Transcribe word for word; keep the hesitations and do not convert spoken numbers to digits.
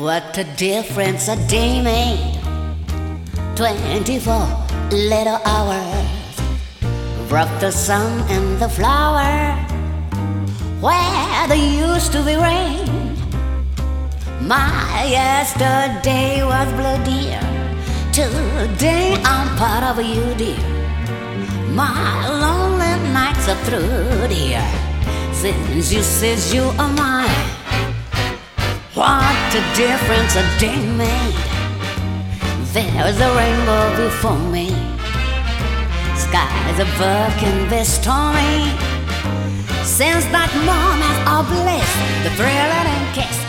What a difference a day made. Twenty-four little hours brought the sun and the flower where there used to be rain. My yesterday was blue, dear. Today I'm part of you, dear. My lonely nights are through, dear, since you says you are mine. What a difference a day made. There's a rainbow before me. Skies above can be stormy. Since that moment of bliss, the thrill and kiss